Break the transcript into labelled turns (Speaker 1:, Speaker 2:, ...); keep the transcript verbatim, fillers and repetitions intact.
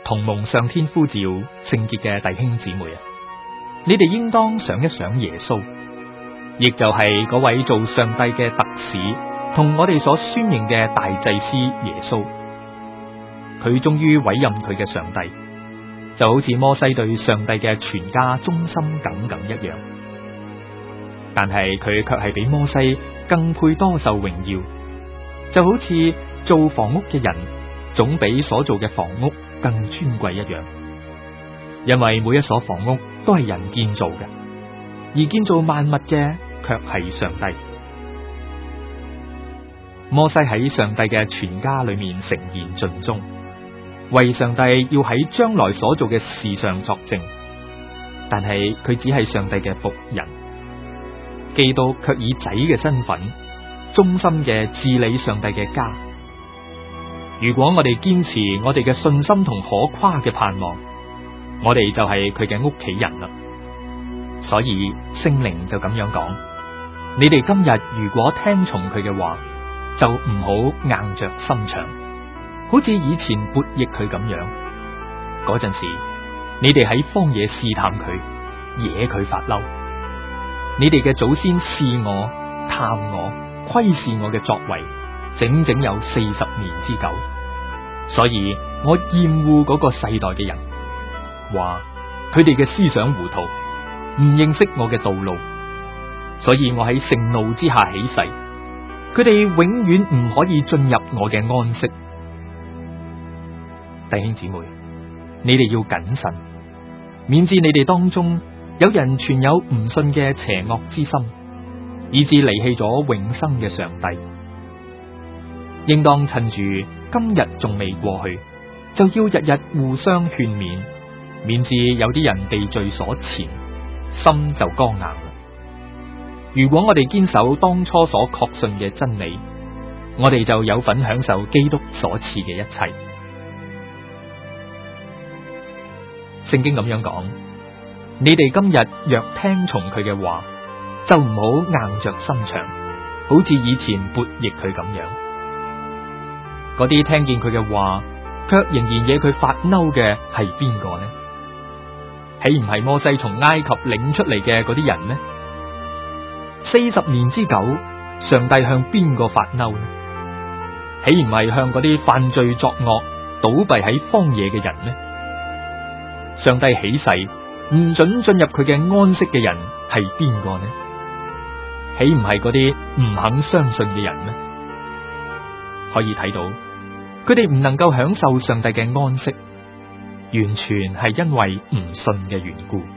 Speaker 1: 同蒙上天呼召聖潔嘅弟兄姊妹啊，你哋應當想一想耶穌，亦就係嗰位做上帝嘅特使，同我哋所宣認嘅大祭司耶穌。佢終於委任佢嘅上帝，就好似摩西對上帝嘅全家忠心耿耿一樣。但係佢卻係比摩西更配多受榮耀，就好似做房屋嘅人總比所做嘅房屋更尊貴一樣。因為每一所房屋都係人建造嘅，而建造萬物嘅卻係上帝。摩西喺上帝嘅全家裏面誠言盡忠，為上帝要喺將來所做嘅事上作證。但係佢只係上帝嘅僕人，基督卻以仔嘅身份，忠心嘅治理上帝嘅家。如果我哋堅持我哋嘅信心同可誇嘅盼望，我哋就係佢嘅屋企人啦。所以聖靈就咁樣講：你哋今日如果聽從佢嘅話，就唔好硬着心腸，好似以前悖逆佢咁樣。嗰陣時，你哋喺荒野試探佢，惹佢發嬲。你哋嘅祖先試我、探我、窺視我嘅作為，整整有四十年之久。所以我厭惡嗰個世代嘅人，話佢哋嘅思想糊塗，唔認識我嘅道路。所以我喺盛怒之下起誓，佢哋永遠唔可以進入我嘅安息。弟兄姊妹，你哋要謹慎，免致你哋當中有人存有唔信嘅邪惡之心，以致離棄咗永生嘅上帝。應當趁住今日仲未過去，就要日日互相勸勉，免致有啲人被罪所纏，心就剛硬。如果我哋堅守當初所確信嘅真理，我哋就有份享受基督所賜嘅一切。聖經咁樣講：你哋今日若聽從佢嘅話，就唔好硬着心腸，好似以前悖逆佢咁樣。嗰啲聽見佢嘅話，卻仍然惹佢發嬲嘅係邊個呢？豈唔係摩西從埃及領出嚟嘅嗰啲人呢？四十年之久，上帝向邊個發嬲呢？豈唔係向嗰啲犯罪作惡、倒斃喺荒野嘅人呢？上帝起誓唔准進入佢嘅安息嘅人係邊個呢？豈唔係嗰啲唔肯相信嘅人呢？可以睇到，佢哋唔能夠享受上帝嘅安息，完全係因為唔信嘅緣故。